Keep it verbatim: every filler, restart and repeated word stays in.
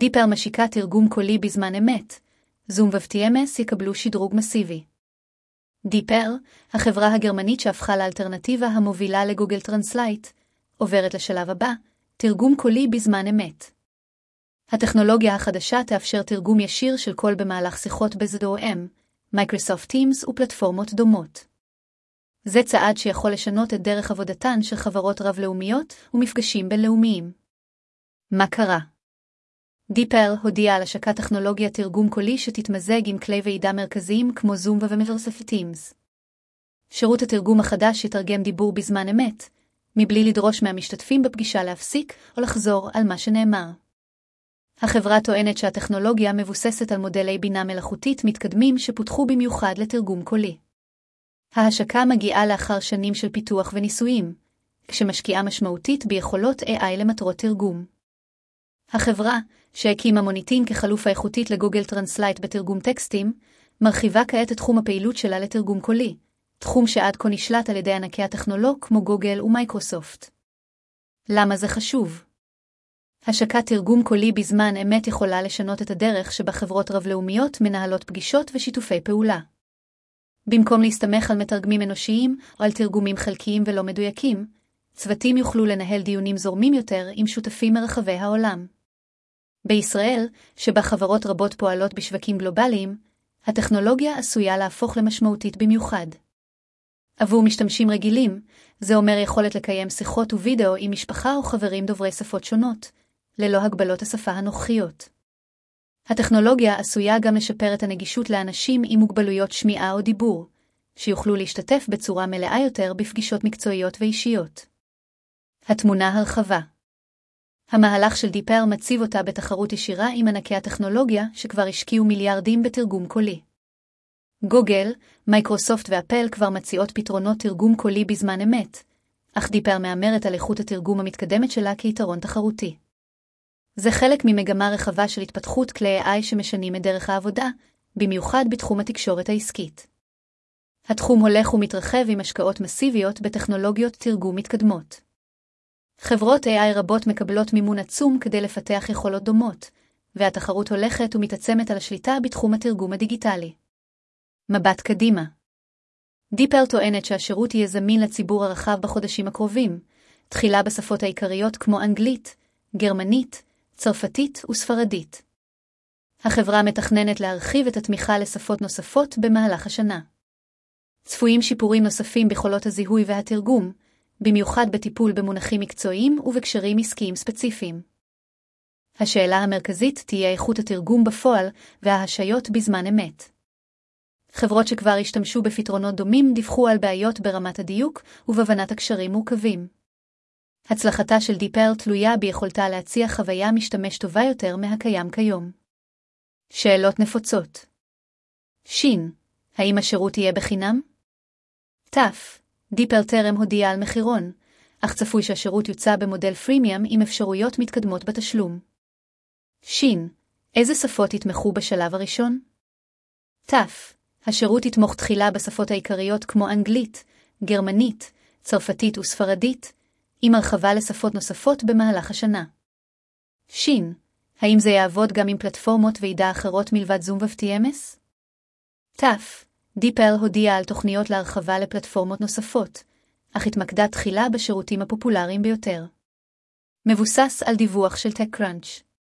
דיפל משיקה תרגום קולי בזמן אמת. זום ו-טי אם אס יקבלו שדרוג מסיבי. דיפל, החברה הגרמנית שהפכה לאלטרנטיבה המובילה לגוגל טרנסלייט, עוברת לשלב הבא, תרגום קולי בזמן אמת. הטכנולוגיה החדשה תאפשר תרגום ישיר של קול במהלך שיחות ב-זום, מייקרוסופט טימס ופלטפורמות דומות. זה צעד שיכול לשנות את דרך עבודתן של חברות רב-לאומיות ומפגשים בינלאומיים. מה קרה? דיפל הודיע על השקת טכנולוגיה תרגום קולי שתתמזג עם כלי ועידה מרכזיים כמו זום ומייקרוסופט טימס. שירות התרגום החדש יתרגם דיבור בזמן אמת, מבלי לדרוש מהמשתתפים בפגישה להפסיק או לחזור על מה שנאמר. החברה טוענת שהטכנולוגיה מבוססת על מודלי בינה מלאכותית מתקדמים שפותחו במיוחד לתרגום קולי. ההשקה מגיעה לאחר שנים של פיתוח וניסויים, כשמשקיעה משמעותית ביכולות איי איי למטרות תרגום. החברה, שהקימה מוניטין כחלופה איכותית לגוגל טרנסלייט בתרגום טקסטים, מרחיבה כעת את תחום הפעילות שלה לתרגום קולי, תחום שעד כה נשלט על ידי ענקי הטכנולוג כמו גוגל ומייקרוסופט. למה זה חשוב? השקת תרגום קולי בזמן אמת יכולה לשנות את הדרך שבה חברות רב-לאומיות מנהלות פגישות ושיתופי פעולה. במקום להסתמך על מתרגמים אנושיים או על תרגומים חלקיים ולא מדויקים, צוותים יוכלו לנהל דיונים זורמים יותר עם שותפים מרחבי העולם. בישראל, שבה חברות רבות פועלות בשווקים גלובליים, הטכנולוגיה עשויה להפוך למשמעותית במיוחד. עבור משתמשים רגילים, זה אומר יכולת לקיים שיחות ווידאו עם משפחה או חברים דוברי שפות שונות, ללא הגבלות השפה הנוכחיות. הטכנולוגיה עשויה גם לשפר את הנגישות לאנשים עם מוגבלויות שמיעה או דיבור, שיוכלו להשתתף בצורה מלאה יותר בפגישות מקצועיות ואישיות. התמונה הרחבה. המהלך של דיפל מציב אותה בתחרות ישירה עם ענקי הטכנולוגיה שכבר השקיעו מיליארדים בתרגום קולי. גוגל, מייקרוסופט ואפל כבר מציעות פתרונות תרגום קולי בזמן אמת, אך דיפל מאמרת על איכות התרגום המתקדמת שלה כיתרון תחרותי. זה חלק ממגמה רחבה של התפתחות כלי איי איי שמשנים את דרך העבודה, במיוחד בתחום התקשורת העסקית. התחום הולך ומתרחב עם השקעות מסיביות בטכנולוגיות תרגום מתקדמות. חברות איי איי רבות מקבלות מימון עצום כדי לפתח יכולות דומות, והתחרות הולכת ומתעצמת על השליטה בתחום התרגום הדיגיטלי. מבט קדימה. דיפל טוענת שהשירות יהיה זמין לציבור הרחב בחודשים הקרובים, תחילה בשפות העיקריות כמו אנגלית, גרמנית, צרפתית וספרדית. החברה מתכננת להרחיב את התמיכה לשפות נוספות במהלך השנה. צפויים שיפורים נוספים ביכולות הזיהוי והתרגום, במיוחד בטיפול במונחים מקצועיים ובקשרים עסקיים ספציפיים. השאלה המרכזית תהיה איכות התרגום בפועל וההשיות בזמן אמת. חברות שכבר השתמשו בפתרונות דומים דיווחו על בעיות ברמת הדיוק ובהבנת הקשרים מורכבים. הצלחתה של דיפל תלויה ביכולתה להציע חוויה משתמש טובה יותר מהקיים כיום. שאלות נפוצות. שין, האם השירות יהיה בחינם? תף, דיפל טרם הודיע על מחירון, אך צפוי שהשירות יוצא במודל פרימיום עם אפשרויות מתקדמות בתשלום. שין, איזה שפות יתמכו בשלב הראשון? תף, השירות יתמוך תחילה בשפות העיקריות כמו אנגלית, גרמנית, צרפתית וספרדית, עם הרחבה לשפות נוספות במהלך השנה. שין, האם זה יעבוד גם עם פלטפורמות ועידה אחרות מלבד זום ו-טי אם אס? תף, דיפל הודיע על תוכניות להרחבה לפלטפורמות נוספות, אך התמקדה תחילה בשירותים הפופולריים ביותר. מבוסס על דיווח של TechCrunch.